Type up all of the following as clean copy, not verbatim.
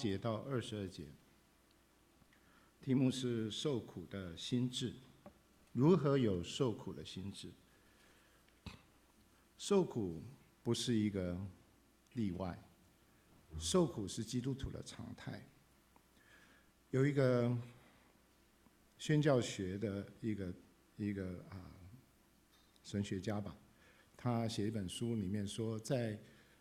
节到22节，题目是受苦的心志。如何有受苦的心志？受苦不是一个例外，受苦是基督徒的常态。有一个宣教学的一个神学家吧，他写一本书，里面说，在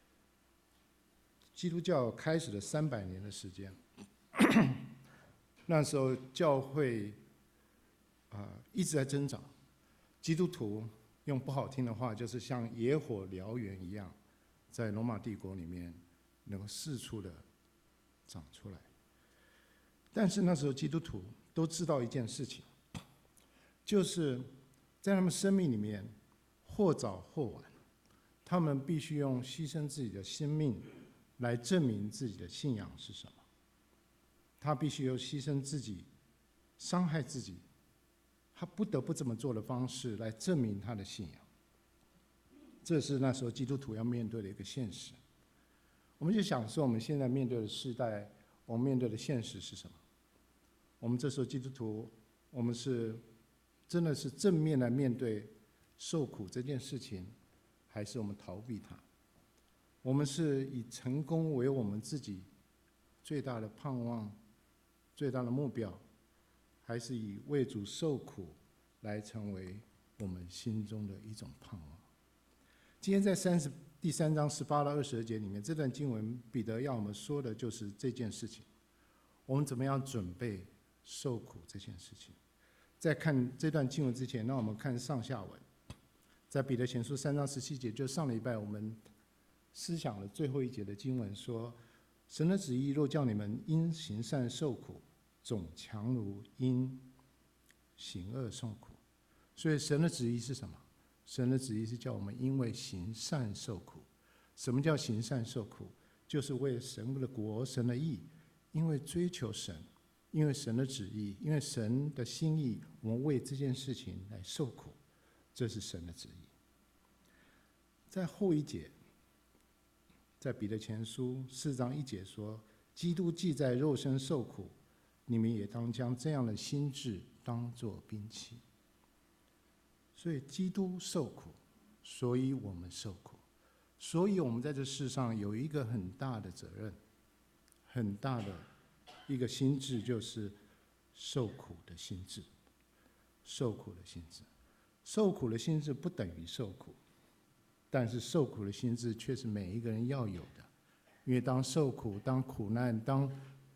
基督教开始的300年的时间，那时候教会一直在增长，基督徒用不好听的话，就是像野火燎原一样，在罗马帝国里面能够四处的长出来。但是那时候基督徒都知道一件事情，就是在他们生命里面，或早或晚，他们必须用牺牲自己的生命来证明自己的信仰是什么。他必须用牺牲自己、伤害自己，他不得不这么做的方式来证明他的信仰。这是那时候基督徒要面对的一个现实。我们就想说，我们现在面对的时代，我们面对的现实是什么？我们这时候基督徒，我们是真的是正面来面对受苦这件事情，还是我们逃避它？我们是以成功为我们自己最大的盼望、最大的目标，还是以为主受苦来成为我们心中的一种盼望？今天在第3章18到22节里面，这段经文彼得要我们说的就是这件事情。我们怎么样准备受苦这件事情？在看这段经文之前，让我们看上下文。在彼得前书3章17节，就上礼拜我们思想的最后一节的经文说，神的旨意若叫你们因行善受苦，总强如因行恶受苦。所以神的旨意是什么？神的旨意是叫我们因为行善受苦。什么叫行善受苦？就是为神的国、神的义，因为追求神，因为神的旨意，因为神的心意，我们为这件事情来受苦，这是神的旨意。在后一节，在彼得前书4章1节说，基督既在肉身受苦，你们也当将这样的心志当作兵器。所以基督受苦，所以我们受苦，所以我们在这世上有一个很大的责任，很大的一个心志，就是受苦的心志。受苦的心志，受苦的心志不等于受苦，但是受苦的心志却是每一个人要有的。因为当受苦、当苦难、当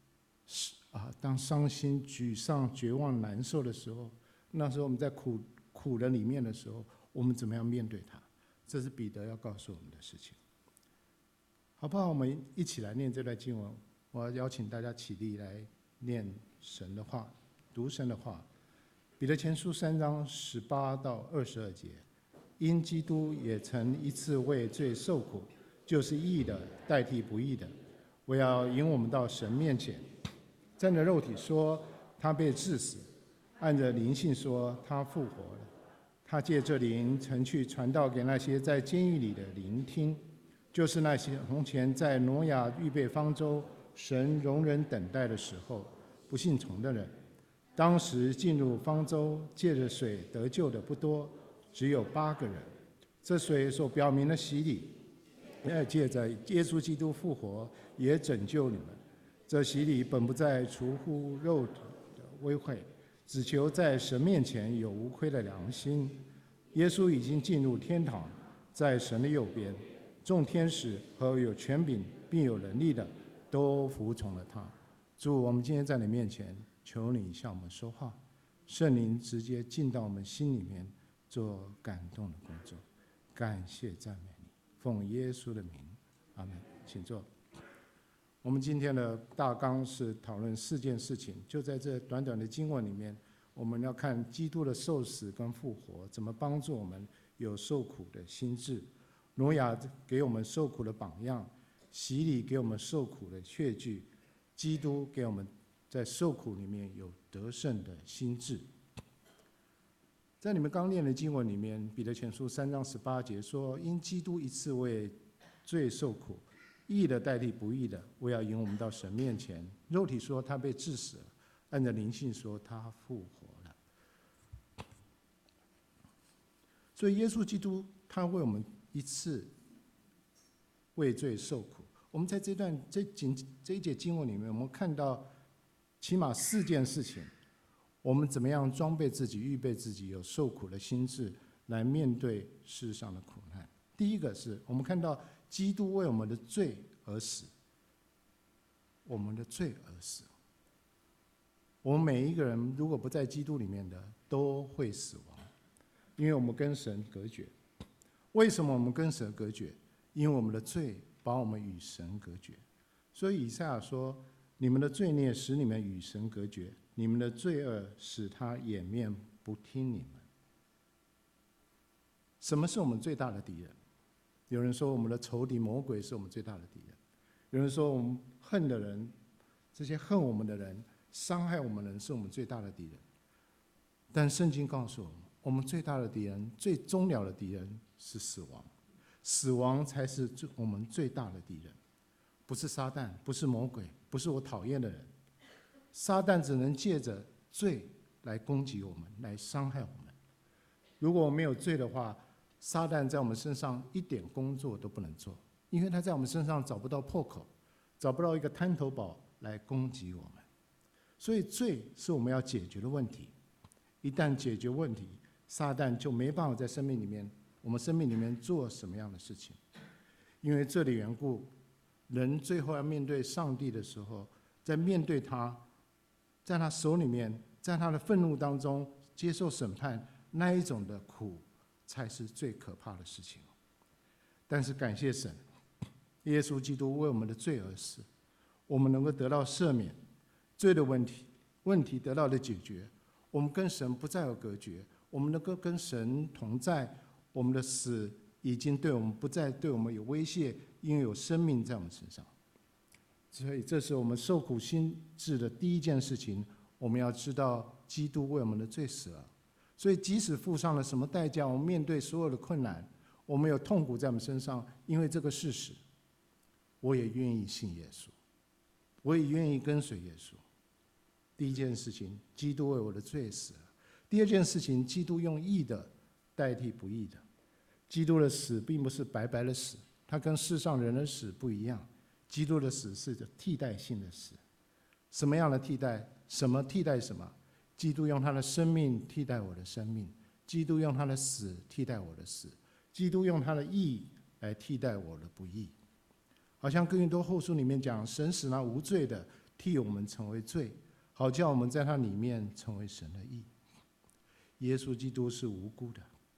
伤心、沮丧、绝望、难受的时候，那时候我们在苦的里面的时候，我们怎么样面对它？这是彼得要告诉我们的事情。好不好？我们一起来念这段经文。我要邀请大家起立来念神的话，读神的话。彼得前书3章18到22节，因基督也曾一次为罪受苦，就是义的代替不义的，我要引我们到神面前。站着肉体说他被治死，按着灵性说他复活了。他借这灵曾去传道给那些在监狱里的聆听，就是那些从前在挪亚预备方舟，神容忍等待的时候不信从的人。当时进入方舟借着水得救的不多，只有8个人。这水所表明的洗礼，借着耶稣基督复活也拯救你们。这洗礼本不在出乎肉体的污秽，只求在神面前有无亏的良心。耶稣已经进入天堂，在神的右边，众天使和有权柄并有能力的都服从了他。主，我们今天在你面前，求你向我们说话，圣灵直接进到我们心里面，做感动的工作。感谢赞美你，奉耶稣的名，阿们。请坐。我们今天的大纲是讨论4件事情，就在这短短的经文里面，我们要看基督的受死跟复活怎么帮助我们有受苦的心志。挪亚给我们受苦的榜样，洗礼给我们受苦的确据，基督给我们在受苦里面有得胜的心志。在你们刚念的经文里面，彼得前书3章18节说，因基督一次为罪受苦， 义的代替不义的，我要引我们到神面前。肉体说他被治死了，按照灵性说他复活了。所以耶稣基督他为我们一次为罪受苦。我们在这一节经文里面，我们看到起码4件事情，我们怎么样装备自己、预备自己，有受苦的心志来面对世上的苦难。第一个是我们看到基督为我们的罪而死，我们的罪而死。我们每一个人如果不在基督里面的，都会死亡，因为我们跟神隔绝。为什么我们跟神隔绝？因为我们的罪把我们与神隔绝。所以以赛亚说，你们的罪孽使你们与神隔绝，你们的罪恶使他掩面不听你们。什么是我们最大的敌人？有人说我们的仇敌魔鬼是我们最大的敌人，有人说我们恨的人，这些恨我们的人，伤害我们的人是我们最大的敌人。但圣经告诉我们，我们最大的敌人、最终了的敌人是死亡，死亡才是我们最大的敌人，不是撒旦，不是魔鬼，不是我讨厌的人。撒旦只能借着罪来攻击我们，来伤害我们。如果我们没有罪的话，撒旦在我们身上一点工作都不能做，因为他在我们身上找不到破口，找不到一个滩头堡来攻击我们。所以罪是我们要解决的问题，一旦解决问题，撒旦就没办法在我们生命里面做什么样的事情。因为这的缘故，人最后要面对上帝的时候，在面对他，在他手里面，在他的愤怒当中接受审判，那一种的苦才是最可怕的事情。但是感谢神，耶稣基督为我们的罪而死，我们能够得到赦免，罪的问题得到了解决，我们跟神不再有隔绝，我们能够跟神同在，我们的死已经不再对我们有威胁，因为有生命在我们身上。所以这是我们受苦心志的第一件事情，我们要知道基督为我们的罪死了。所以即使付上了什么代价，我们面对所有的困难，我们有痛苦在我们身上，因为这个事实，我也愿意信耶稣，我也愿意跟随耶稣。第一件事情，基督为我的罪死了。第二件事情，基督用义的代替不义的。基督的死并不是白白的死，他跟世上人的死不一样。基督的死是替代性的死。什么样的替代？什么替代什么？基督用他的生命替代我的生命，基督用他的死替代我的死，基督用他的义来替代我的不义。好像哥林多后书里面讲，神使那无罪的替我们成为罪，好叫我们在他里面成为神的义。耶稣基督是无辜的，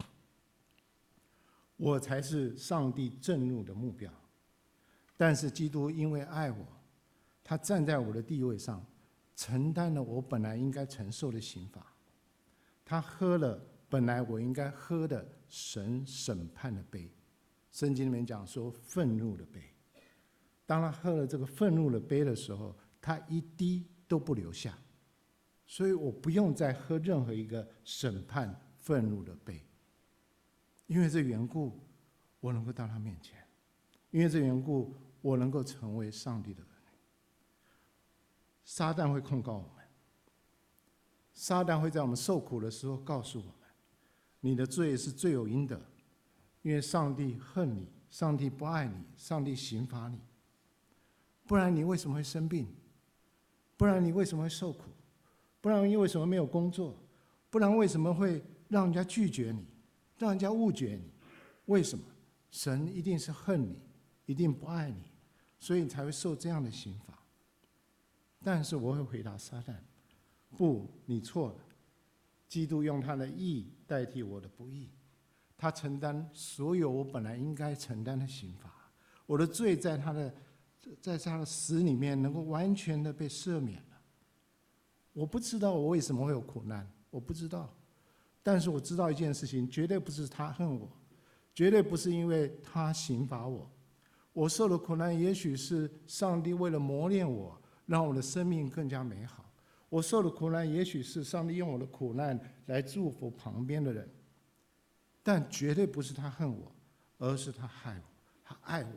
我才是上帝震怒的目标。但是基督因为爱我，他站在我的地位上，承担了我本来应该承受的刑罚，他喝了本来我应该喝的神审判的杯。圣经里面讲说愤怒的杯，当他喝了这个愤怒的杯的时候，他一滴都不留下，所以我不用再喝任何一个审判愤怒的杯。因为这缘故，我能够到他面前，因为这缘故，我能够成为上帝的儿女。撒旦会控告我们，撒旦会在我们受苦的时候告诉我们，你的罪是罪有应得，因为上帝恨你，上帝不爱你，上帝刑罚你。不然你为什么会生病？不然你为什么会受苦？不然你为什么没有工作？不然为什么会让人家拒绝你，让人家误解你？为什么？神一定是恨你，一定不爱你，所以你才会受这样的刑罚。但是我会回答撒旦，不，你错了。基督用他的义代替我的不义，他承担所有我本来应该承担的刑罚。我的罪在他的死里面能够完全的被赦免了。我不知道我为什么会有苦难，我不知道，但是我知道一件事情，绝对不是他恨我，绝对不是因为他刑罚我。我受的苦难也许是上帝为了磨练我，让我的生命更加美好。我受的苦难也许是上帝用我的苦难来祝福旁边的人，但绝对不是他恨我，而是他害我，他爱我，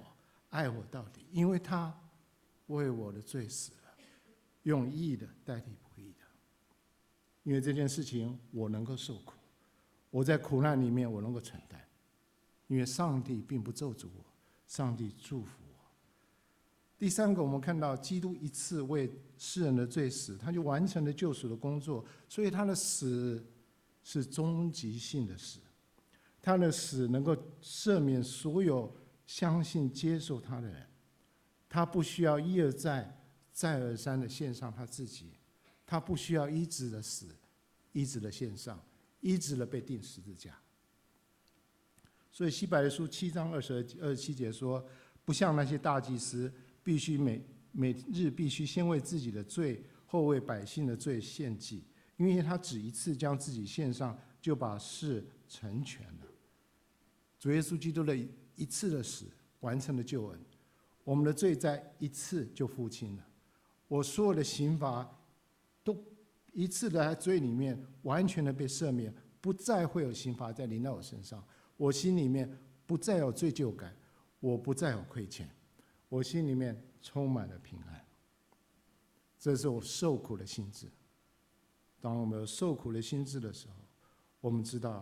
爱我到底，因为他为我的罪死了，用义的代替不义的。因为这件事情我能够受苦，我在苦难里面我能够承担，因为上帝并不咒诅我，上帝祝福我。第三个，我们看到基督一次为世人的罪死，他就完成了救赎的工作，所以他的死是终极性的死，他的死能够赦免所有相信接受他的人，他不需要一而再再而三的献上他自己，他不需要一直的死，一直的献上，一直的被钉十字架。所以希伯来书7章27节说，不像那些大祭司必须每日必须先为自己的罪，后为百姓的罪献祭，因为他只一次将自己献上，就把事成全了。主耶稣基督的一次的死完成了救恩，我们的罪在一次就付清了，我所有的刑罚都一次的在罪里面完全的被赦免，不再会有刑罚再临到我身上，我心里面不再有罪疚感，我不再有亏欠，我心里面充满了平安。这是我受苦的心志。当我们有受苦的心志的时候，我们知道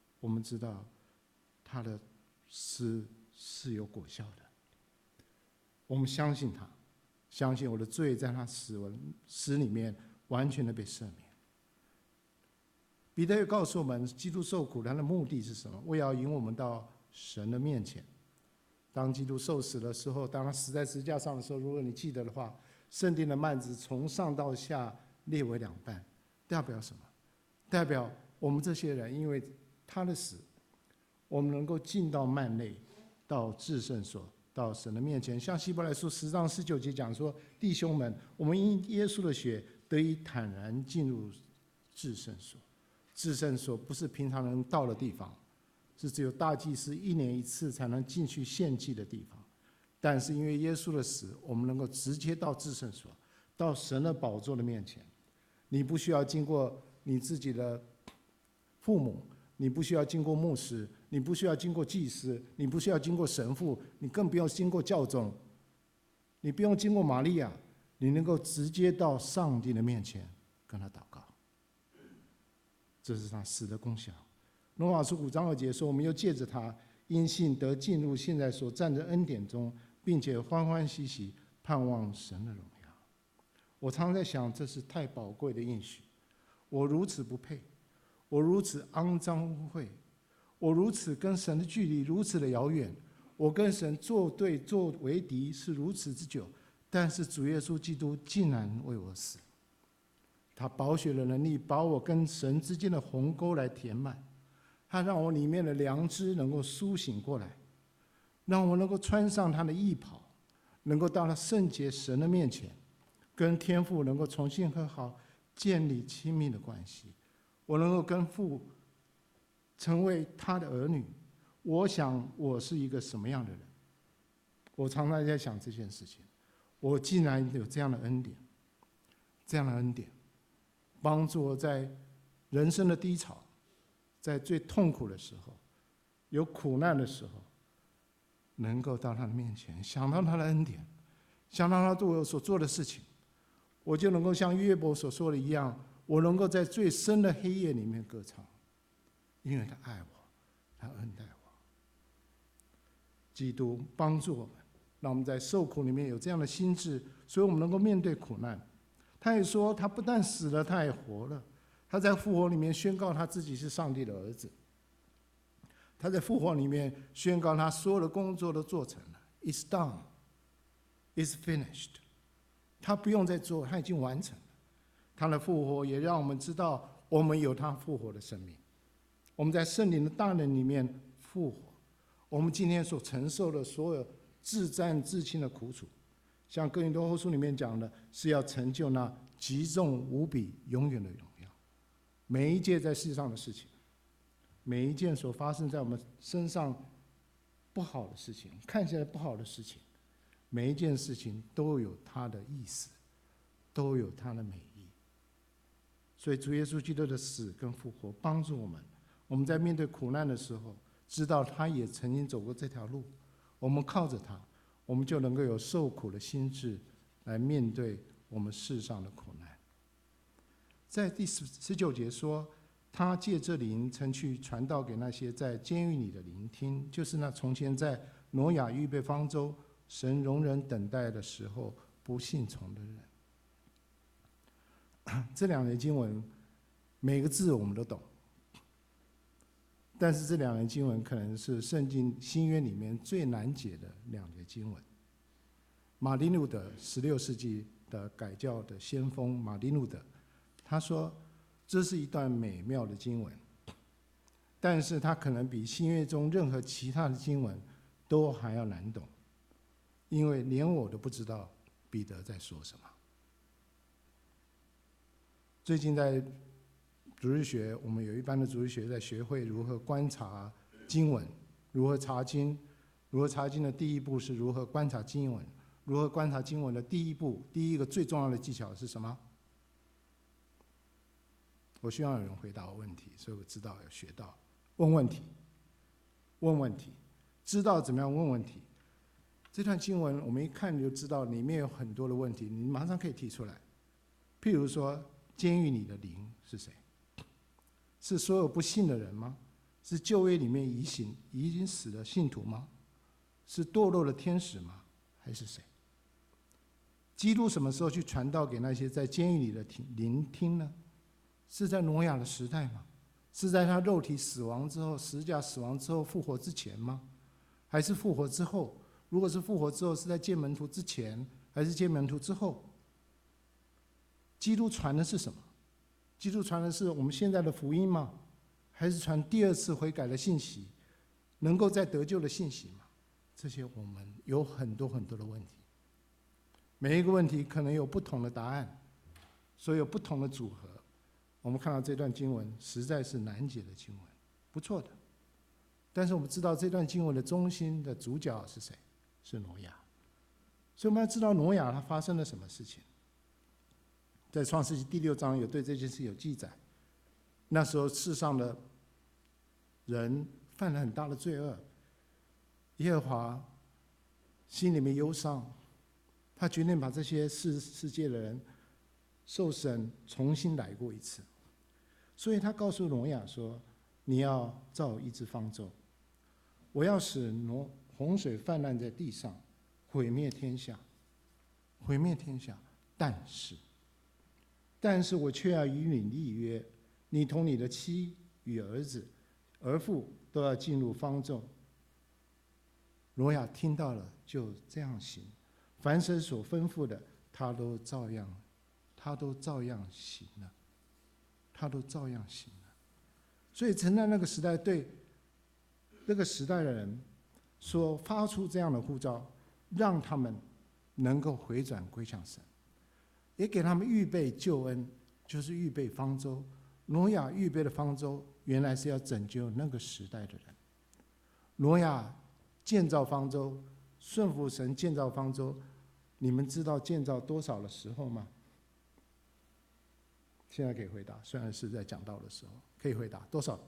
他的死是有果效的。我们相信他，相信我的罪在他死里面完全的被赦免。彼得也告诉我们，基督受苦他的目的是什么？为要引我们到神的面前。当基督受死的时候，当他死在十字架上的时候，如果你记得的话，圣殿的幔子从上到下裂为两半，代表什么？代表我们这些人因为他的死，我们能够进到幔内，到至圣所，到神的面前。像希伯来书10章19节讲说，弟兄们，我们因耶稣的血得以坦然进入至圣所。至圣所不是平常人到的地方，是只有大祭司1年1次才能进去献祭的地方。但是因为耶稣的死，我们能够直接到至圣所，到神的宝座的面前。你不需要经过你自己的父母，你不需要经过牧师，你不需要经过祭司，你不需要经过神父，你更不用经过教宗，你不用经过玛利亚，你能够直接到上帝的面前跟他祷告。这是他死的功效。罗马书5章2节说，我们又借着他因信得进入现在所站的恩典中，并且欢欢喜喜盼望神的荣耀。我常在想，这是太宝贵的应许。我如此不配，我如此肮脏污秽，我如此跟神的距离如此的遥远，我跟神作对作为敌是如此之久，但是主耶稣基督竟然为我死。他宝血的能力把我跟神之间的鸿沟来填满，他让我里面的良知能够苏醒过来，让我能够穿上他的义袍，能够到了圣洁神的面前，跟天父能够重新和好，建立亲密的关系。我能够跟父成为他的儿女。我想我是一个什么样的人？我常常在想这件事情。我竟然有这样的恩典，这样的恩典帮助我在人生的低潮，在最痛苦的时候，有苦难的时候，能够到他的面前，想到他的恩典，想到他对我所做的事情，我就能够像约伯所说的一样，我能够在最深的黑夜里面歌唱，因为他爱我，他恩待我。基督帮助我们，让我们在受苦里面有这样的心志，所以我们能够面对苦难。他也说，他不但死了，他也活了。他在复活里面宣告他自己是上帝的儿子。他在复活里面宣告他所有的工作都做成了 ，It's done, It's finished。他不用再做，他已经完成了。他的复活也让我们知道，我们有他复活的生命。我们在圣灵的大能里面复活。我们今天所承受的所有自战自亲的苦楚，像哥林多后书里面讲的，是要成就那极重无比永远的荣耀。每一件在世上的事情，每一件所发生在我们身上不好的事情，看起来不好的事情，每一件事情都有它的意思，都有它的美意。所以主耶稣基督的死跟复活帮助我们在面对苦难的时候，知道他也曾经走过这条路，我们靠着他， 我们就能够有受苦的心志来面对我们世上的苦难。在第19节说，他借这灵曾去传道给那些在监狱里的聆听，就是那从前在挪亚预备方舟，神容忍等待的时候不信从的人。这两节经文每个字我们都懂，但是这两节经文可能是圣经新约里面最难解的两节经文。马丁路德16世纪的改教的先锋马丁路德，他说这是一段美妙的经文，但是它可能比新约中任何其他的经文都还要难懂，因为连我都不知道彼得在说什么。最近在主日学，我们有一班的主日学在学会如何观察经文，如何查经。如何查经的第一步是如何观察经文，如何观察经文的第一步，第一个最重要的技巧是什么？我希望有人回答我问题，所以我知道要学到问问题，问问题，知道怎么样问问题。这段经文我们一看就知道里面有很多的问题，你马上可以提出来。譬如说，监狱里的灵是谁？是所有不信的人吗？是旧约里面已经死的信徒吗？是堕落的天使吗？还是谁？基督什么时候去传道给那些在监狱里的聆听呢？是在挪亚的时代吗？是在他肉体死亡之后，十字架死亡之后复活之前吗？还是复活之后？如果是复活之后，是在见门徒之前，还是见门徒之后？基督传的是什么？基督传的是我们现在的福音吗？还是传第二次悔改的信息，能够再得救的信息吗？这些我们有很多很多的问题，每一个问题可能有不同的答案，所以有不同的组合。我们看到这段经文实在是难解的经文，不错的。但是我们知道这段经文的中心的主角是谁？是挪亚。所以我们要知道挪亚他发生了什么事情。在创世纪第6章有对这件事有记载。那时候世上的人犯了很大的罪恶，耶和华心里面忧伤，他决定把这些世界的人受审重新来过一次。所以他告诉挪亚说，你要造一只方舟，我要使洪水泛滥在地上，毁灭天下，毁灭天下。但是我却要与你立约，你同你的妻与儿子儿妇都要进入方舟。挪亚听到了，就这样行，凡神所吩咐的，他都照样行了，他都照样行了。所以曾在那个时代，对那个时代的人说，发出这样的呼召，让他们能够回转归向神，也给他们预备救恩，就是预备方舟。挪亚预备的方舟，原来是要拯救那个时代的人。挪亚建造方舟，顺服神建造方舟，你们知道建造多少的时候吗？现在可以回答，虽然是在讲道的时候，可以回答多少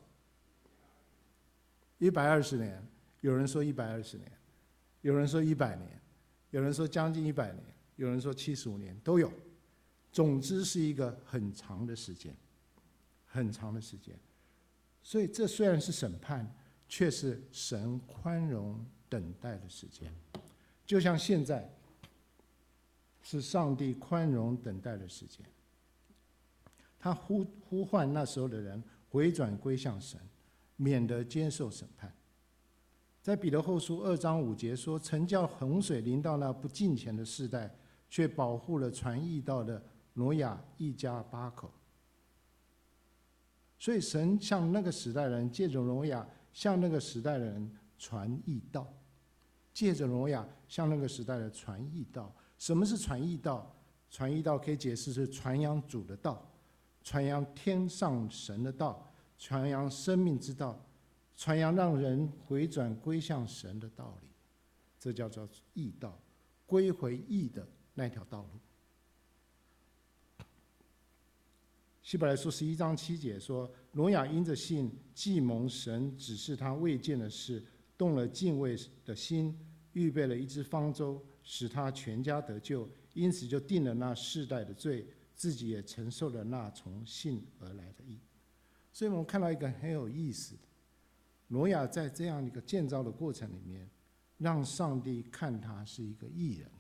？120年，有人说120年，有人说100年，有人说将近100年，有人说75年，都有。总之是一个很长的时间，很长的时间。所以这虽然是审判，却是神宽容等待的时间。就像现在是上帝宽容等待的时间，他呼唤那时候的人回转归向神，免得接受审判。在彼得后书2章5节说，曾叫洪水临到那不敬虔的世代，却保护了传义道的挪亚一家8口。所以神向那个时代的人，借着挪亚向那个时代的人传义道，借着挪亚向那个时代的传义道。什么是传义道？传义道可以解释是传扬主的道，传扬天上神的道，传扬生命之道，传扬让人回转归向神的道理。这叫做义道，归回义的那条道路。希伯来书11章7节说，挪亚因着信，既蒙神指示他未见的事，动了敬畏的心， 预备了一只方舟，使他全家得救，因此就定了那世代的罪，自己也承受了那从信而来的义。所以我们看到一个很有意思的，挪亚在这样一个建造的过程里面，让上帝看他是一个义人。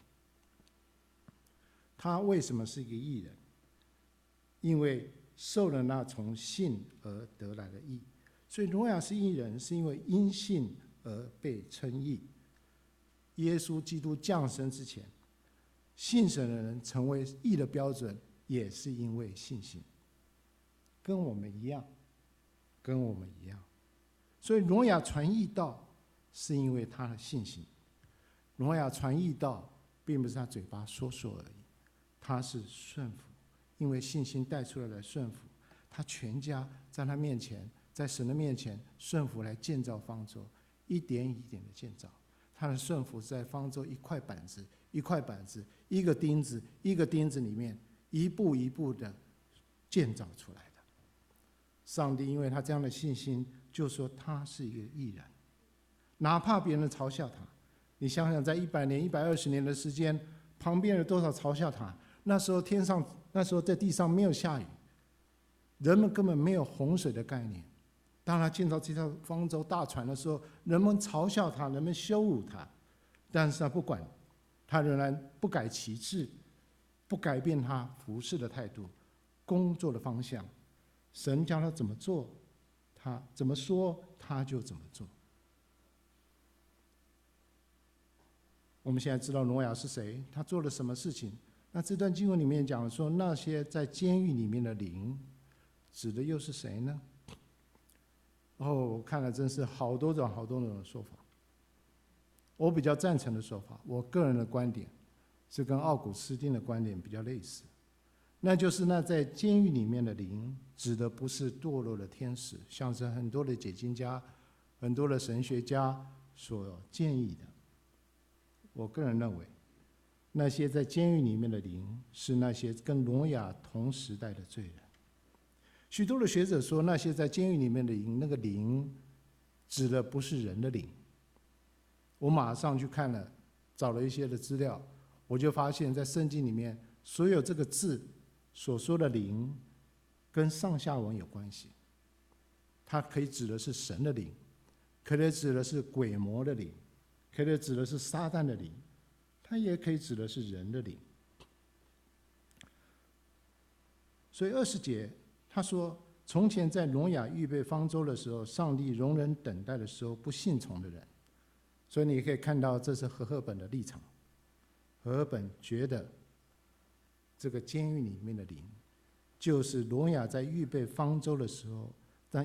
他为什么是一个义人？因为受了那从信而得来的义。所以挪亚是义人，是因为因信而被称义。耶稣基督降生之前，信神的人成为义的标准，也是因为信心，跟我们一样，跟我们一样。所以挪亚传义道，是因为他的信心。挪亚传义道，并不是他嘴巴说说而已，他是顺服，因为信心带出来的顺服。他全家在他面前，在神的面前顺服来建造方舟，一点一点的建造。他的顺服是在方舟一块板子一块板子，一个钉子一个钉子里面，一步一步的建造出来的。上帝因为他这样的信心，就说他是一个义人，哪怕别人嘲笑他。你想想，在100年、120年的时间，旁边有多少嘲笑他？那时候在地上没有下雨，人们根本没有洪水的概念。当他建造这条方舟大船的时候，人们嘲笑他，人们羞辱他，但是他不管，他仍然不改其志，不改变他服事的态度、工作的方向。神叫他怎么做，他怎么说，他就怎么做。我们现在知道挪亚是谁，他做了什么事情。那这段经文里面讲说，那些在监狱里面的灵，指的又是谁呢？我看了真是好多种的说法。我比较赞成的说法，我个人的观点是跟奥古斯丁的观点比较类似，那就是那在监狱里面的灵，指的不是堕落的天使，像是很多的解经家、很多的神学家所建议的。我个人认为，那些在监狱里面的灵，是那些跟挪亚同时代的罪人。许多的学者说，那些在监狱里面的灵，那个灵指的不是人的灵。我马上去看了，找了一些的资料，我就发现，在圣经里面，所有这个字所说的灵，跟上下文有关系。它可以指的是神的灵，可以指的是鬼魔的灵，可以指的是撒旦的灵，它也可以指的是人的灵。所以20节他说，从前在挪亚预备方舟的时候，上帝容忍等待的时候不信从的人。所以你可以看到，这是和合本的立场。和合本觉得，这个监狱里面的灵，就是挪亚在预备方舟的时候，在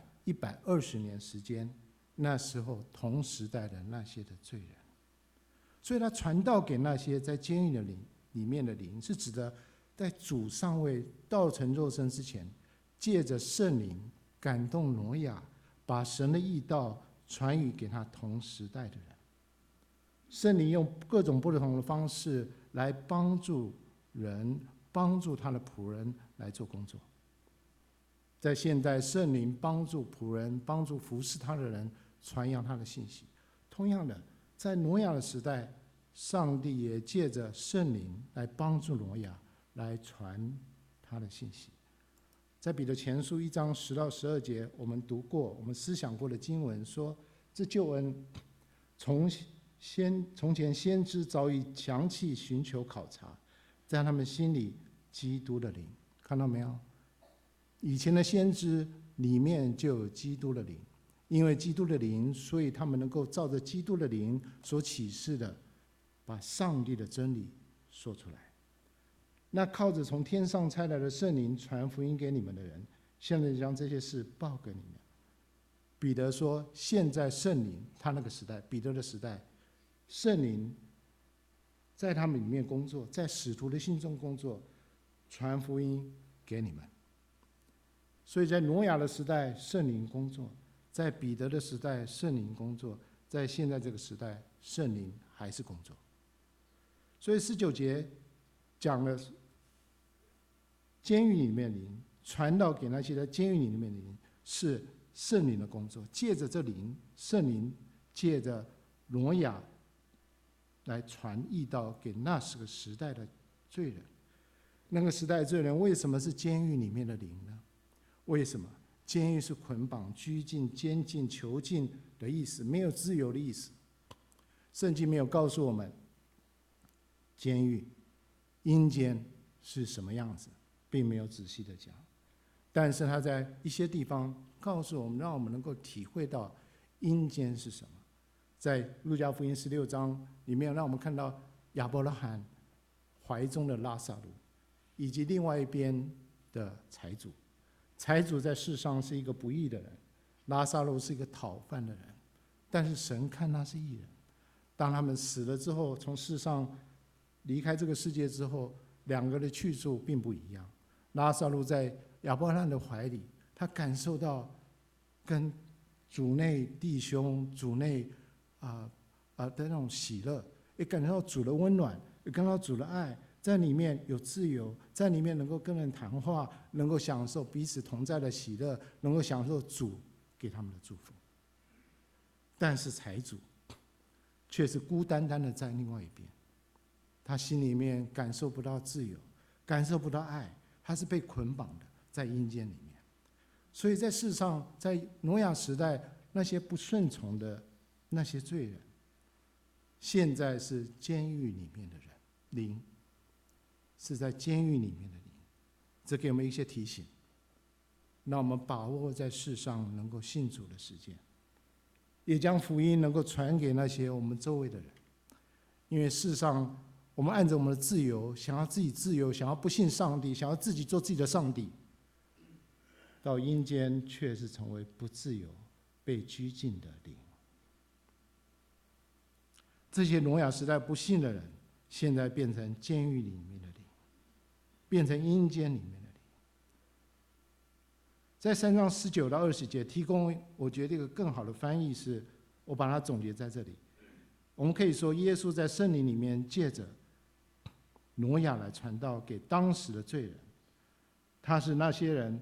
120年时间，那时候同时代的那些的罪人。所以他传道给那些在监狱的灵里面的灵，是指的在主尚未道成肉身之前，借着圣灵感动挪亚，把神的义道传语给他同时代的人。圣灵用各种不同的方式来帮助人，帮助他的仆人来做工作。在现代，圣灵帮助仆人，帮助服侍他的人传扬他的信息。同样的，在挪亚的时代，上帝也借着圣灵来帮助挪亚来传他的信息。在彼得前书1章10到12节，我们读过，我们思想过的经文说，这救恩从前先知早已详细寻求考察，在他们心里基督的灵，看到没有？以前的先知里面就有基督的灵，因为基督的灵，所以他们能够照着基督的灵所启示的，把上帝的真理说出来。那靠着从天上差来的圣灵传福音给你们的人，现在将这些事报给你们。彼得说，现在圣灵，他那个时代，彼得的时代，圣灵在他们里面工作，在使徒的心中工作，传福音给你们。所以在挪亚的时代，圣灵工作；在彼得的时代，圣灵工作；在现在这个时代，圣灵还是工作。所以19节讲了监狱里面的灵，传道给那些在监狱里面的灵，是圣灵的工作。借着这灵，圣灵借着挪亚来传译到给那时个时代的罪人。那个时代的罪人为什么是监狱里面的灵呢？为什么？监狱是捆绑、拘禁、监禁、囚禁的意思，没有自由的意思。圣经没有告诉我们监狱、阴间是什么样子，并没有仔细的讲。但是他在一些地方告诉我们，让我们能够体会到阴间是什么。在路加福音16章里面，让我们看到亚伯拉罕怀中的拉撒路，以及另外一边的财主。财主在世上是一个不义的人，拉撒路是一个讨饭的人，但是神看他是义人。当他们死了之后，从世上离开这个世界之后，两个的去处并不一样。拉撒路在亚伯拉罕的怀里，他感受到跟主内弟兄、主内的那种喜乐，也感受到主的温暖，也感受到主的爱，在里面有自由，在里面能够跟人谈话，能够享受彼此同在的喜乐，能够享受主给他们的祝福。但是财主却是孤单单的在另外一边，他心里面感受不到自由，感受不到爱，他是被捆绑的，在阴间里面。所以在世上，在挪亚时代，那些不顺从的那些罪人，现在是监狱里面的人，灵是在监狱里面的灵。这给我们一些提醒，让我们把握在世上能够信主的时间，也将福音能够传给那些我们周围的人。因为世上我们按着我们的自由，想要自己自由，想要不信上帝，想要自己做自己的上帝，到阴间却是成为不自由、被拘禁的灵。这些挪亚时代不信的人，现在变成监狱里面的灵，变成阴间里面的灵。在3章19到20节提供我觉得一个更好的翻译，是我把它总结在这里。我们可以说，耶稣在圣灵里面借着挪亚来传道给当时的罪人。他是那些人，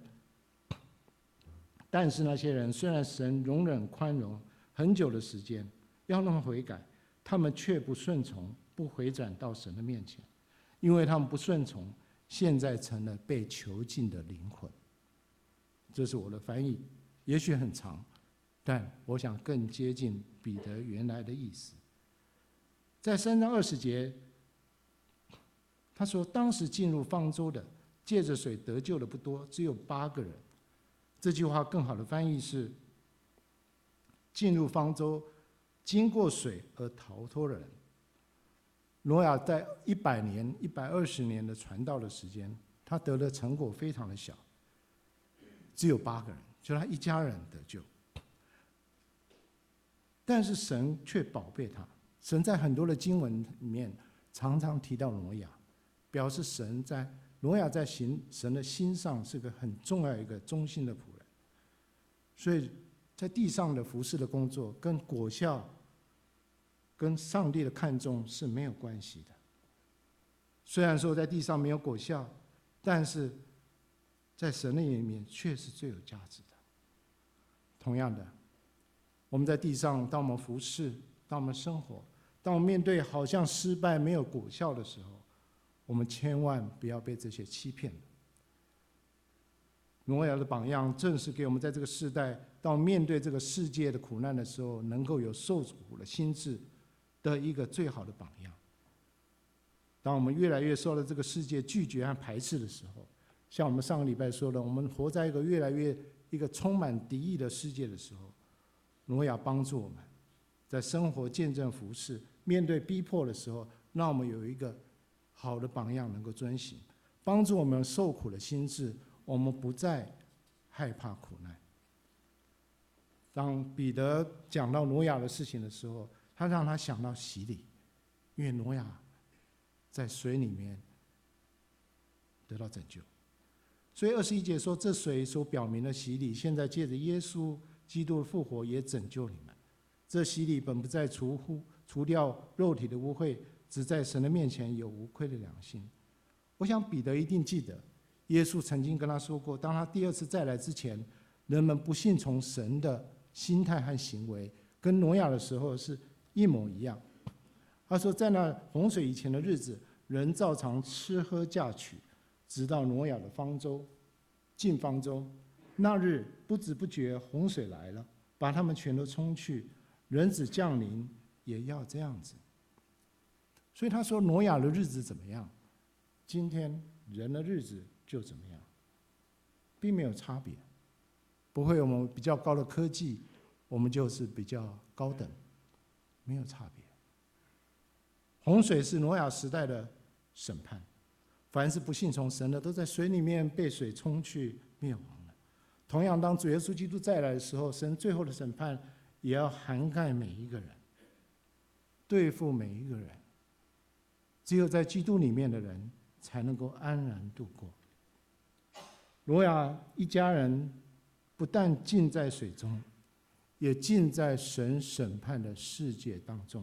但是那些人虽然神容忍宽容很久的时间，要他们悔改，他们却不顺从，不回转到神的面前。因为他们不顺从，现在成了被囚禁的灵魂。这是我的翻译，也许很长，但我想更接近彼得原来的意思。在3章20节，他说当时进入方舟的，借着水得救的不多，只有8个人。这句话更好的翻译是进入方舟，经过水而逃脱的人。挪亚在100年、120年的传道的时间，他得的成果非常的小，只有8个人，就他一家人得救。但是神却宝贝他，神在很多的经文里面常常提到挪亚，表示挪亚在神的心上是个很重要一个忠心的仆人。所以在地上的服事的工作跟果效跟上帝的看重是没有关系的。虽然说在地上没有果效，但是在神的眼里面却是最有价值的。同样的，我们在地上，当我们服事，当我们生活，当我们面对好像失败没有果效的时候，我们千万不要被这些欺骗了。挪亚的榜样正是给我们在这个世代，当面对这个世界的苦难的时候，能够有受苦的心志的一个最好的榜样。当我们越来越受到这个世界拒绝和排斥的时候，像我们上个礼拜说的，我们活在一个越来越充满敌意的世界的时候，挪亚帮助我们在生活见证服事，面对逼迫的时候，让我们有一个好的榜样能够遵行，帮助我们受苦的心志，我们不再害怕苦难。当彼得讲到挪亚的事情的时候，他让他想到洗礼，因为挪亚在水里面得到拯救。所以21节说，这水所表明的洗礼，现在借着耶稣基督的复活也拯救你们。这洗礼本不在除掉肉体的污秽，只在神的面前有无愧的良心。我想彼得一定记得，耶稣曾经跟他说过，当他第2次再来之前，人们不信从神的心态和行为，跟挪亚的时候是一模一样。他说，在那洪水以前的日子，人照常吃喝嫁娶，直到挪亚的方舟进方舟。那日不知不觉洪水来了，把他们全都冲去。人子降临也要这样子。所以他说，挪亚的日子怎么样，今天人的日子就怎么样，并没有差别。不会我们比较高的科技，我们就是比较高等，没有差别。洪水是挪亚时代的审判，凡是不信从神的，都在水里面被水冲去灭亡了。同样，当主耶稣基督再来的时候，神最后的审判也要涵盖每一个人，对付每一个人。只有在基督里面的人才能够安然度过。挪亚一家人不但浸在水中，也浸在神审判的世界当中。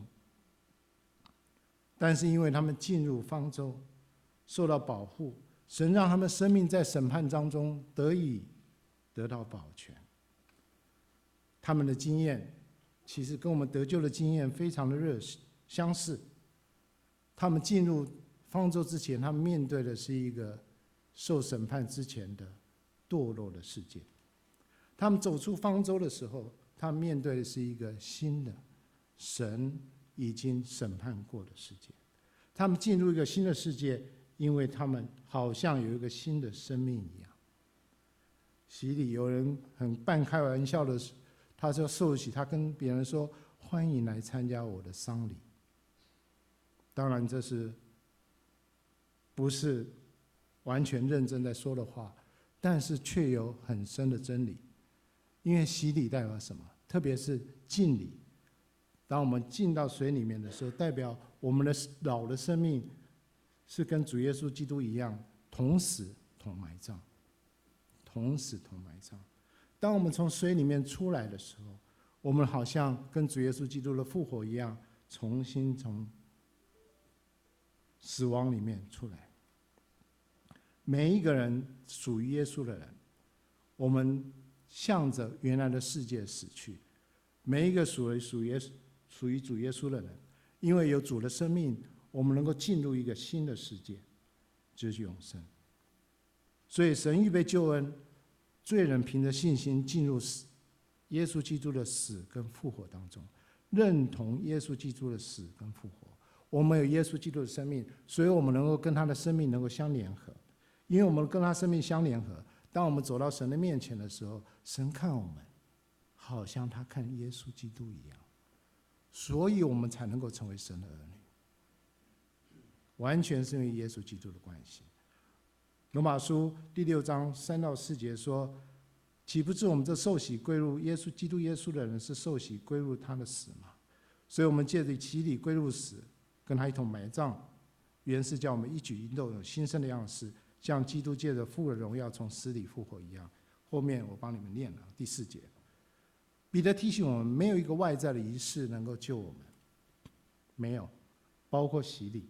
但是因为他们进入方舟，受到保护，神让他们生命在审判当中得到保全。他们的经验其实跟我们得救的经验非常的相似。他们进入方舟之前，他们面对的是一个受审判之前的堕落的世界。他们走出方舟的时候，他们面对的是一个新的神已经审判过的世界。他们进入一个新的世界，因为他们好像有一个新的生命一样。洗礼，有人很半开玩笑的，他说受洗，他跟别人说：“欢迎来参加我的丧礼。”当然，这是不是完全认真在说的话，但是却有很深的真理。因为洗礼代表什么？特别是浸礼，当我们进到水里面的时候，代表我们的老的生命是跟主耶稣基督一样，同死同埋葬，同死同埋葬。当我们从水里面出来的时候，我们好像跟主耶稣基督的复活一样，重新从死亡里面出来。每一个人属于耶稣的人，我们向着原来的世界死去。每一个属于主耶稣的人，因为有主的生命，我们能够进入一个新的世界，就是永生。所以神预备救恩，罪人凭着信心进入耶稣基督的死跟复活当中，认同耶稣基督的死跟复活。我们有耶稣基督的生命，所以我们能够跟他的生命能够相联合。因为我们跟他生命相联合，当我们走到神的面前的时候，神看我们好像他看耶稣基督一样，所以我们才能够成为神的儿女，完全是因为耶稣基督的关系。罗马书第6章3到4节说：“岂不知我们这受洗归入耶稣的人，是受洗归入他的死吗？所以我们借着洗礼归入死，跟他一同埋葬，原是叫我们一举一动有新生的样式，像基督借着父的荣耀从死里复活一样。”后面我帮你们念了第4节。彼得提醒我们，没有一个外在的仪式能够救我们，没有，包括洗礼，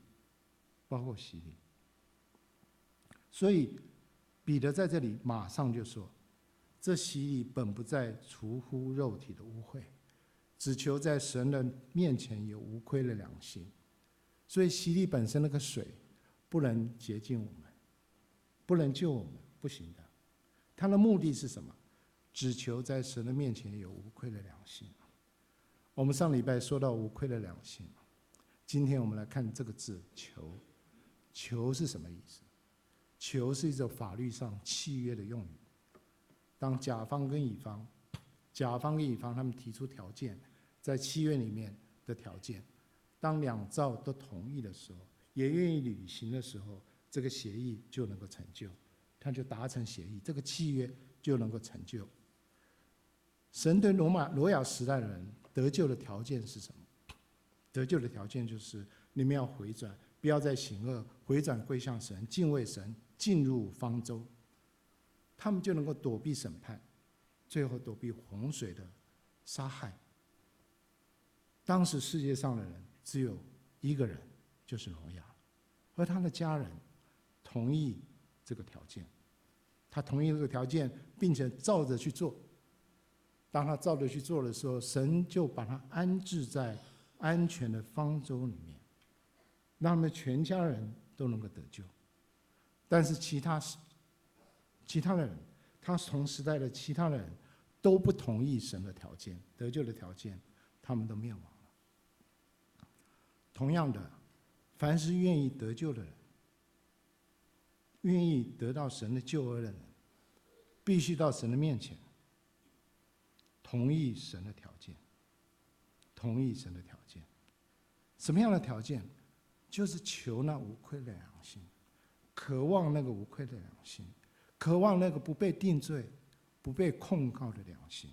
所以彼得在这里马上就说：“这洗礼本不在除乎肉体的污秽，只求在神的面前有无亏的良心。”所以洗礼本身那个水不能洁净我们，不能救我们，不行的。它的目的是什么？只求在神的面前有无愧的良心。我们上礼拜说到无愧的良心，今天我们来看这个字求。求是什么意思？求是一种法律上契约的用语。当甲方跟乙方他们提出条件，在契约里面的条件，当两造都同意的时候，也愿意履行的时候，这个协议就能够成就，他就达成协议，这个契约就能够成就。神对挪亚时代的人得救的条件是什么？得救的条件就是你们要回转，不要再行恶，回转归向神，敬畏神，进入方舟，他们就能够躲避审判，最后躲避洪水的杀害。当时世界上的人只有一个人，就是挪亚，而他的家人同意这个条件，他同意这个条件，并且照着去做。当他照着去做的时候，神就把他安置安全的方舟里面，让他们全家人都能够得救。但是其他的人，他同时代的其他的人都不同意神的条件，得救的条件，他们都灭亡了。同样的，凡是愿意得救的人，愿意得到神的救恩的人，必须到神的面前，同意神的条件，同意神的条件。什么样的条件？就是求那无愧的良心，渴望那个无愧的良心，渴望那个不被定罪、不被控告的良心，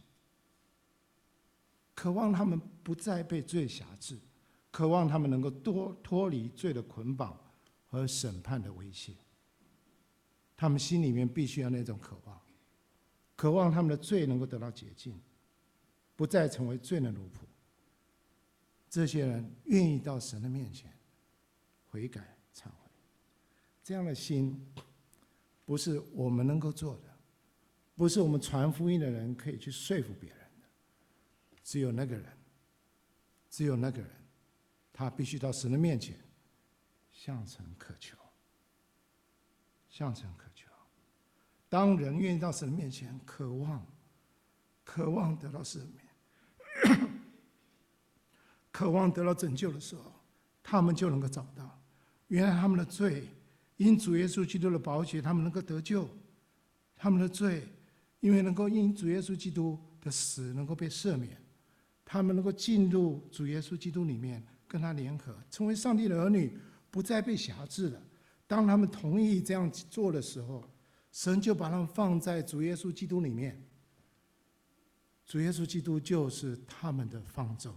渴望他们不再被罪辖制，渴望他们能够脱离罪的捆绑和审判的威胁。他们心里面必须要那种渴望，渴望他们的罪能够得到洁净，不再成为罪的奴仆。这些人愿意到神的面前悔改忏悔，这样的心不是我们能够做的，不是我们传福音的人可以去说服别人的。只有那个人，他必须到神的面前向神渴求，向神渴求。当人愿意到神的面前渴望得到赦免，渴望得到拯救的时候，他们就能够找到，原来他们的罪因主耶稣基督的宝血，他们能够得救；他们的罪因为能够因主耶稣基督的死能够被赦免，他们能够进入主耶稣基督里面，跟他联合，成为上帝的儿女，不再被辖制了。当他们同意这样做的时候，神就把他们放在主耶稣基督里面，主耶稣基督就是他们的方舟。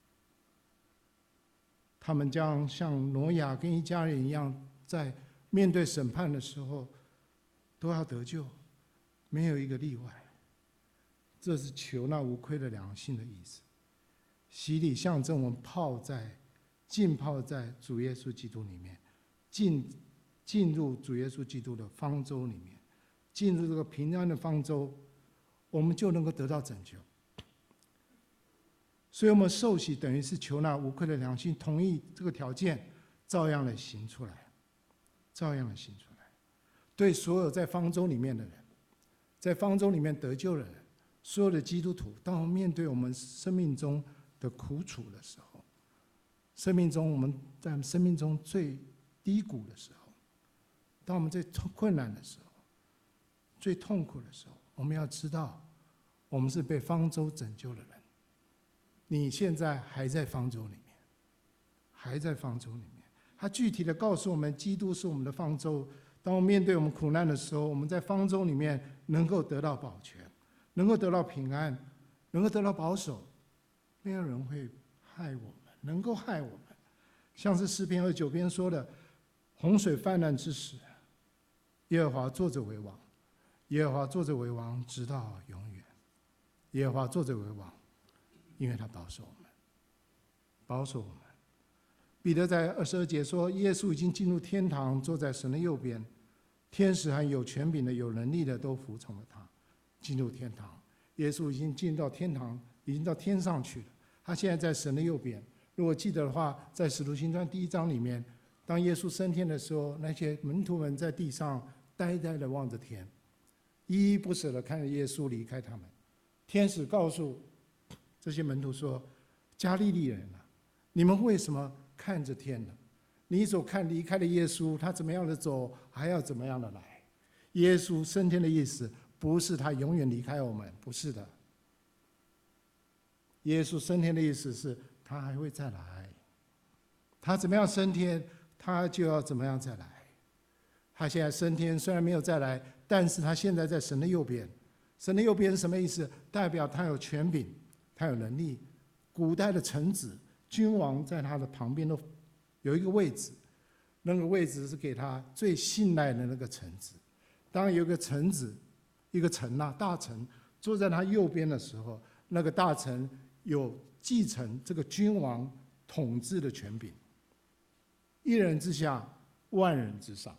他们将像挪亚跟一家人一样，在面对审判的时候都要得救，没有一个例外。这是求那无愧的良心的意思。洗礼象征我们浸泡在主耶稣基督里面，进入主耶稣基督的方舟里面，进入这个平安的方舟，我们就能够得到拯救。所以我们受洗等于是求那无愧的良心，同意这个条件，照样的行出来，照样的行出来。对所有在方舟里面的人，在方舟里面得救的人，所有的基督徒，当我们面对我们生命中的苦楚的时候，我们在生命中最低谷的时候，当我们最困难的时候，最痛苦的时候，我们要知道，我们是被方舟拯救的人。你现在还在方舟里面，还在方舟里面。他具体的告诉我们，基督是我们的方舟。当我们面对我们苦难的时候，我们在方舟里面能够得到保全，能够得到平安，能够得到保守。没有人会害我们，能够害我们。像是诗篇29篇说的：“洪水泛滥之时，耶和华坐着为王，耶和华坐着为王，直到永远。耶和华坐着为王。”因为他保守我们，保守我们。彼得在22节说，耶稣已经进入天堂，坐在神的右边，天使和有权柄的、有能力的都服从了他，进入天堂。耶稣已经进到天堂，已经到天上去了。他现在在神的右边。如果记得的话，在使徒行传1章里面，当耶稣升天的时候，那些门徒们在地上呆呆地望着天，依依不舍地看着耶稣离开他们。天使告诉这些门徒说：“加利利人啊，你们为什么看着天呢？你所看离开的耶稣，他怎么样的走，还要怎么样的来。耶稣升天的意思，不是他永远离开我们，不是的。耶稣升天的意思是，他还会再来。他怎么样升天，他就要怎么样再来。他现在升天，虽然没有再来，但是他现在在神的右边。神的右边是什么意思？代表他有权柄。他有能力。古代的臣子、君王在他的旁边都有一个位置，那个位置是给他最信赖的那个臣子。当有一个臣子，一个臣大臣坐在他右边的时候，那个大臣有继承这个君王统治的权柄。一人之下，万人之上。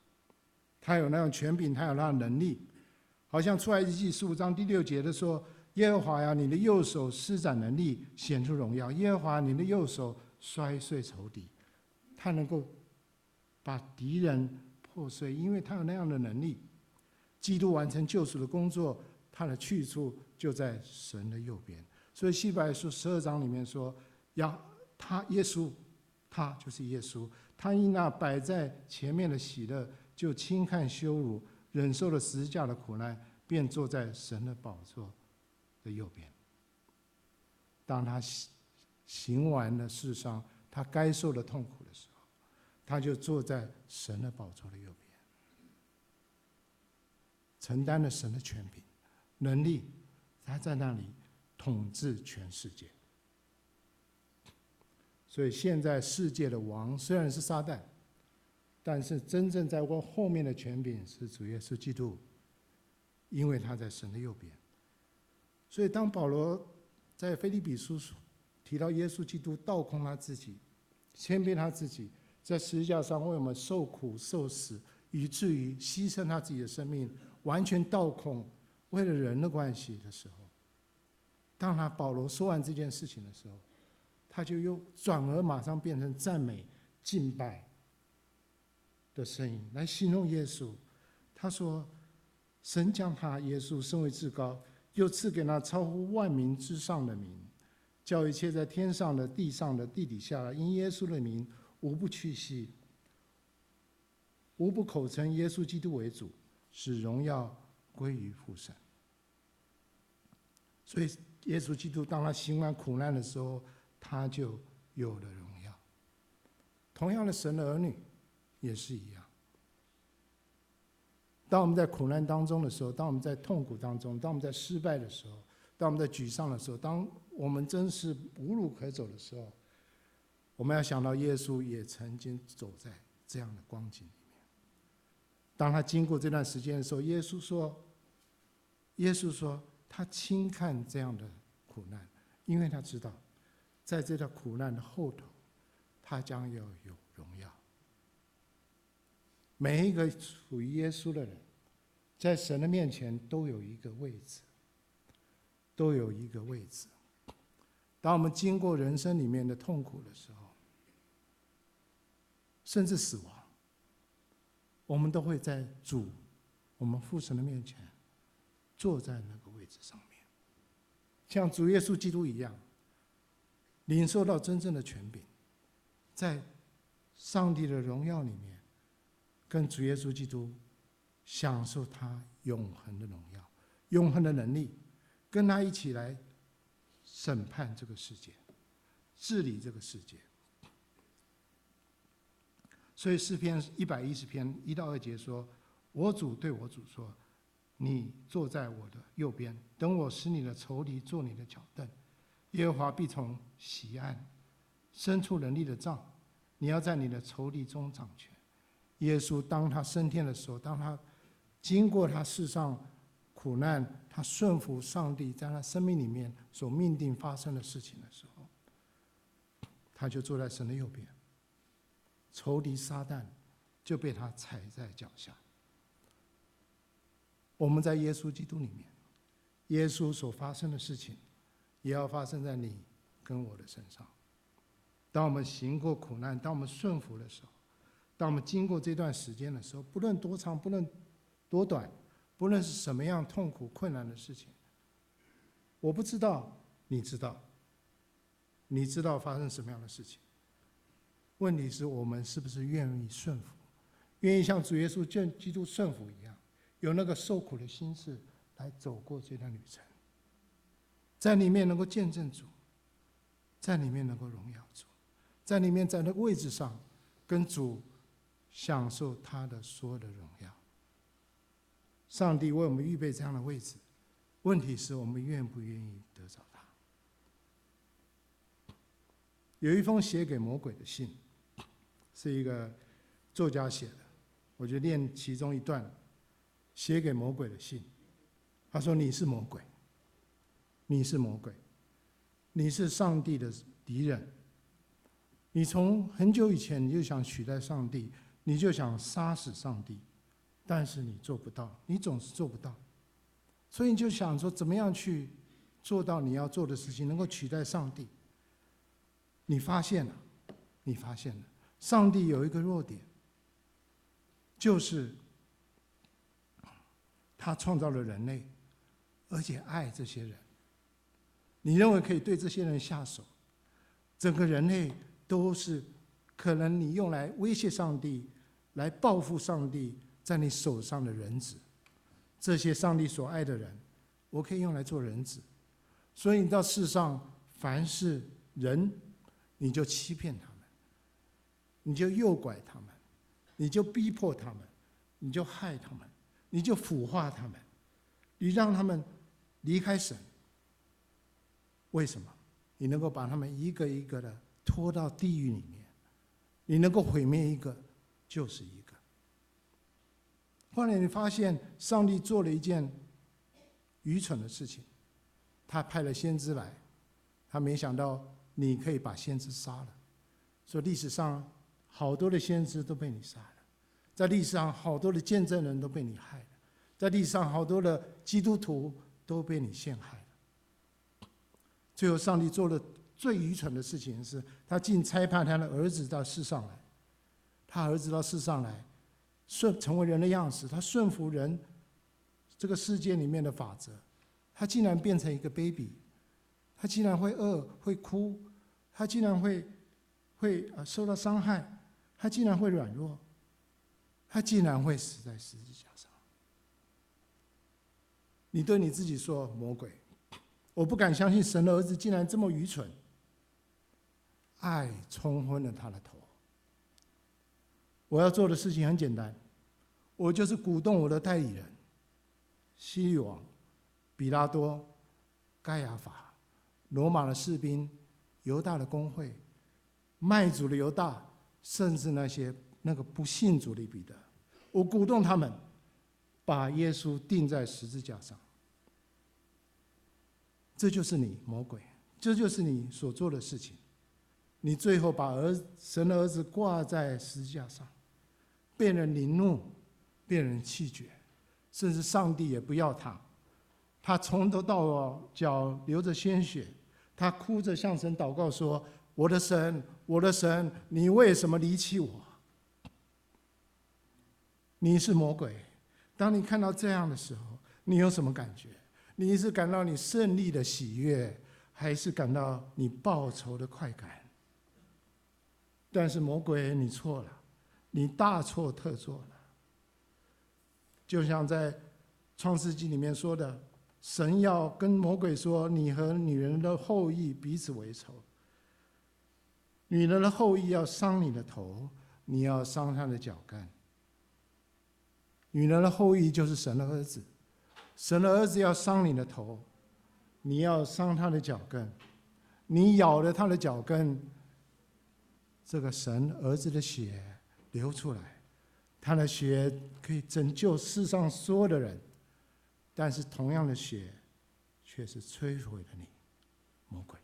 他有那种权柄，他有那种能力。好像出埃及记15章第6节的说， 耶和华呀，你的右手施展能力，显出荣耀。耶和华，你的右手摔碎仇敌，他能够把敌人破碎，因为他有那样的能力。基督完成救赎的工作，他的去处就在神的右边。所以希伯来书12章里面说，耶稣，他就是耶稣，他因那摆在前面的喜乐，就轻看羞辱，忍受了十字架的苦难，便坐在神的宝座的右边。当他行完了世上他该受的痛苦的时候，他就坐在神的宝座的右边，承担了神的权柄、能力，他在那里统治全世界。所以现在世界的王虽然是撒旦，但是真正在我后面的权柄是主耶稣基督，因为他在神的右边。所以当保罗在腓立比书提到耶稣基督倒空他自己，谦卑他自己，在十字架上为我们受苦受死，以至于牺牲他自己的生命，完全倒空，为了人的关系的时候，当保罗说完这件事情的时候，他就又转而马上变成赞美敬拜的声音来形容耶稣。他说，神将他耶稣升为至高，又赐给他超乎万民之上的名，叫一切在天上的、地上的、地底下的，因耶稣的名无不屈膝，无不口称耶稣基督为主，使荣耀归于父神。所以耶稣基督当他行完苦难的时候，他就有了荣耀。同样的，神的儿女也是一样。当我们在苦难当中的时候，当我们在痛苦当中，当我们在失败的时候，当我们在沮丧的时候，当我们真是无路可走的时候，我们要想到耶稣也曾经走在这样的光景里面。当他经过这段时间的时候，耶稣说他轻看这样的苦难，因为他知道在这段苦难的后头，他将要有荣耀。每一个属于耶稣的人，在神的面前都有一个位置，都有一个位置。当我们经过人生里面的痛苦的时候，甚至死亡，我们都会在我们父神的面前坐在那个位置上面，像主耶稣基督一样，领受到真正的权柄，在上帝的荣耀里面，跟主耶稣基督享受他永恒的荣耀、永恒的能力，跟他一起来审判这个世界，治理这个世界。所以诗篇110篇1到2节说，我主对我主说，你坐在我的右边，等我使你的仇敌坐你的脚凳。耶和华必从西安伸出能力的杖，你要在你的仇敌中掌权。耶稣当他升天的时候，当他经过他世上苦难，他顺服上帝在他生命里面所命定发生的事情的时候，他就坐在神的右边，仇敌撒旦就被他踩在脚下。我们在耶稣基督里面，耶稣所发生的事情也要发生在你跟我的身上。当我们行过苦难，当我们顺服的时候，当我们经过这段时间的时候，不论多长，不论多短，不论是什么样痛苦困难的事情，我不知道，你知道，你知道发生什么样的事情。问题是我们是不是愿意顺服，愿意像主耶稣基督顺服一样，有那个受苦的心志来走过这段旅程，在里面能够见证主，在里面能够荣耀主，在里面在那个位置上跟主享受他的所有的荣耀。上帝为我们预备这样的位置，问题是我们愿不愿意得着他。有一封写给魔鬼的信，是一个作家写的，我就念其中一段写给魔鬼的信。他说，你是魔鬼，你是魔鬼，你是上帝的敌人，你从很久以前你就想取代上帝，你就想杀死上帝，但是你做不到，你总是做不到，所以你就想说怎么样去做到你要做的事情，能够取代上帝。你发现了，上帝有一个弱点，就是他创造了人类，而且爱这些人。你认为可以对这些人下手，整个人类都是可能你用来威胁上帝，来报复上帝在你手上的人子。这些上帝所爱的人，我可以用来做人子。所以你到世上，凡是人，你就欺骗他们，你就诱拐他们，你就逼迫他们，你就害他们，你就腐化他们，你让他们离开神。为什么？你能够把他们一个一个的拖到地狱里面，你能够毁灭一个就是一个。后来你发现上帝做了一件愚蠢的事情，他派了先知来，他没想到你可以把先知杀了。所以历史上好多的先知都被你杀了，在历史上好多的见证人都被你害了，在历史上好多的基督徒都被你陷害了。最后上帝做了最愚蠢的事情是，他竟差派他的儿子到世上来。他儿子到世上来，成为人的样式，他顺服人这个世界里面的法则，他竟然变成一个 baby， 他竟然会饿会哭，他竟然会受到伤害，他竟然会软弱，他竟然会死在十字架上。你对你自己说，魔鬼，我不敢相信神的儿子竟然这么愚蠢。爱冲昏了他的头。我要做的事情很简单，我就是鼓动我的代理人希律王、比拉多、该亚法、罗马的士兵、犹大的公会、卖主的犹大，甚至那个不信主的彼得，我鼓动他们把耶稣钉在十字架上。这就是你魔鬼，这就是你所做的事情。你最后把神的儿子挂在十字架上，被人凌怒，被人弃绝，甚至上帝也不要他。他从头到脚流着鲜血，他哭着向神祷告说：我的神，我的神，你为什么离弃我？你是魔鬼。当你看到这样的时候，你有什么感觉？你是感到你胜利的喜悦，还是感到你报仇的快感？但是魔鬼，你错了，你大错特错了。就像在创世纪里面说的，神要跟魔鬼说，你和女人的后裔彼此为仇，女人的后裔要伤你的头，你要伤她的脚干。女人的后裔就是神的儿子，神的儿子要伤你的头，你要伤他的脚跟，你咬了他的脚跟，这个神儿子的血流出来，他的血可以拯救世上所有的人，但是同样的血却是摧毁了你，魔鬼。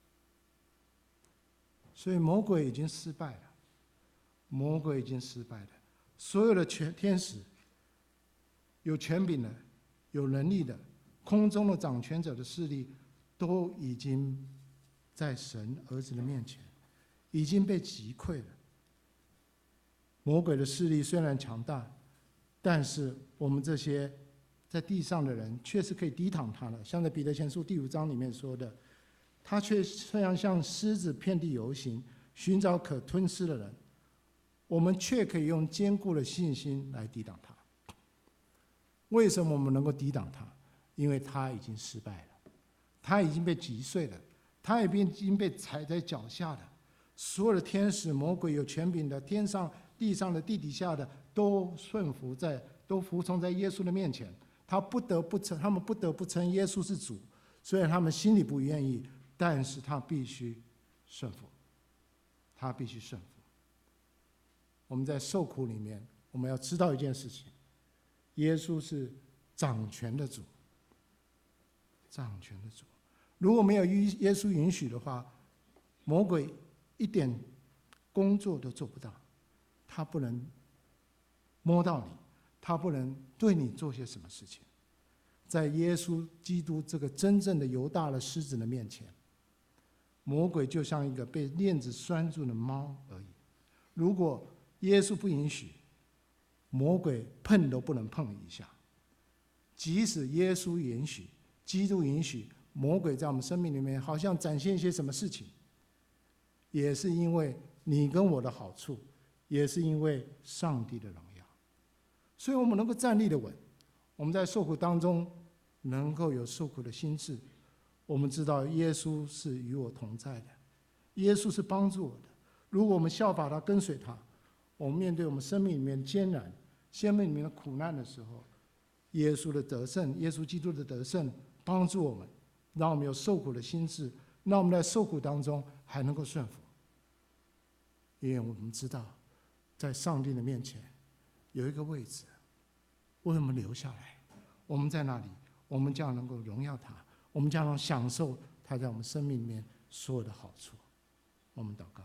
所以魔鬼已经失败了，魔鬼已经失败了。所有的天使，有权柄的、有能力的、空中的掌权者的势力，都已经在神儿子的面前已经被击溃了。魔鬼的势力虽然强大，但是我们这些在地上的人确实可以抵挡他了。像在彼得前书第5章里面说的，他却虽然像狮子遍地游行，寻找可吞吃的人，我们却可以用坚固的信心来抵挡他。为什么我们能够抵挡他？因为他已经失败了，他已经被击碎了，他已经被踩在脚下了。所有的天使、魔鬼、有权柄的，天上、地上的、地底下的，都服从在耶稣的面前。他们不得不称耶稣是主，虽然他们心里不愿意，但是他必须顺服，他必须顺服。我们在受苦里面，我们要知道一件事情：耶稣是掌权的主，掌权的主。如果没有耶稣允许的话，魔鬼一点工作都做不到，他不能摸到你，他不能对你做些什么事情。 在耶稣基督这个真正的犹大的狮子的面前，魔鬼就像一个被链子拴住的猫而已。如果耶稣不允许，魔鬼碰都不能碰一下。即使耶稣允许，基督允许，魔鬼在我们生命里面好像展现一些什么事情，也是因为你跟我的好处，也是因为上帝的荣耀。所以我们能够站立的稳，我们在受苦当中能够有受苦的心志，我们知道耶稣是与我同在的，耶稣是帮助我的。如果我们效法他，跟随他，我们面对我们生命里面艰难、生命里面的苦难的时候，耶稣的得胜，耶稣基督的得胜帮助我们，让我们有受苦的心志，让我们在受苦当中还能够顺服。因为我们知道在上帝的面前有一个位置为我们留下来，我们在那里，我们将能够荣耀他，我们将能享受他在我们生命里面所有的好处。我们祷告。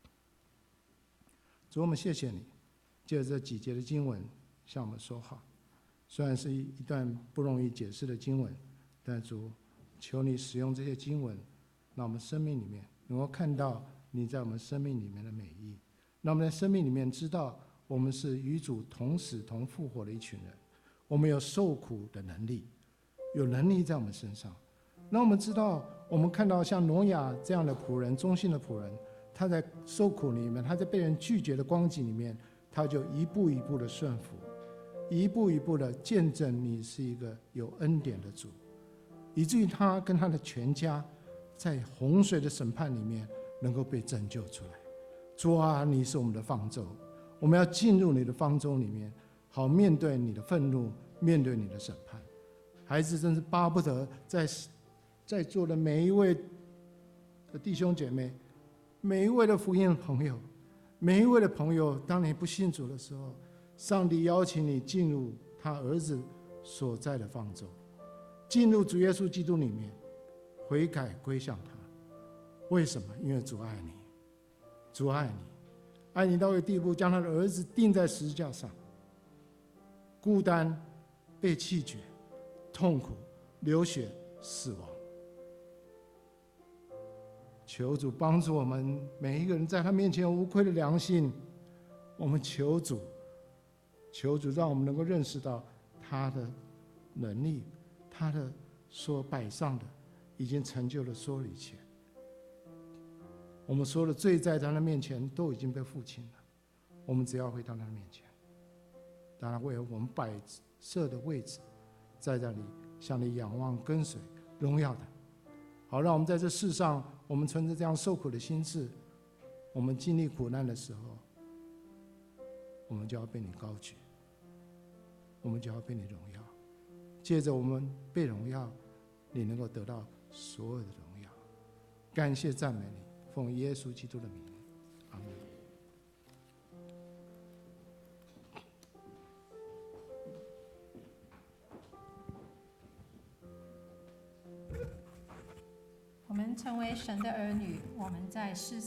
主，我们谢谢你，借着这几节的经文向我们说话。虽然是一段不容易解释的经文，但主，求你使用这些经文，让我们生命里面能够看到你在我们生命里面的美意，让我们在生命里面知道我们是与主同死同复活的一群人，我们有受苦的能力，有能力在我们身上。让我们知道，我们看到像挪亚这样的仆人，忠心的仆人，他在受苦里面，他在被人拒绝的光景里面，他就一步一步的顺服，一步一步的见证你是一个有恩典的主，以至于他跟他的全家在洪水的审判里面能够被拯救出来。主啊，你是我们的方舟，我们要进入你的方舟里面，好面对你的愤怒，面对你的审判。孩子真是巴不得在座的每一位的弟兄姐妹，每一位的福音的朋友，每一位的朋友，当你不信主的时候，上帝邀请你进入他儿子所在的方舟，进入主耶稣基督里面，悔改归向他。为什么？因为主爱你，主爱你，爱你到一个地步，将他的儿子钉在十字架上，孤单、被弃绝、痛苦、流血、死亡。求主帮助我们每一个人，在他面前无愧的良心。我们求主让我们能够认识到他的能力，他的所摆上的已经成就了所有一切。我们所有的罪在他的面前都已经被付清了，我们只要回到他的面前，当然为了我们摆设的位置，在这里向你仰望跟随荣耀的。好，让我们在这世上，我们存着这样受苦的心志，我们经历苦难的时候，我们就要被你高举，我们就要被你荣耀。借着我们被荣耀，你能够得到所有的荣耀。感谢赞美你，奉耶稣基督的名，阿门。 我们成为神的儿女，我们在世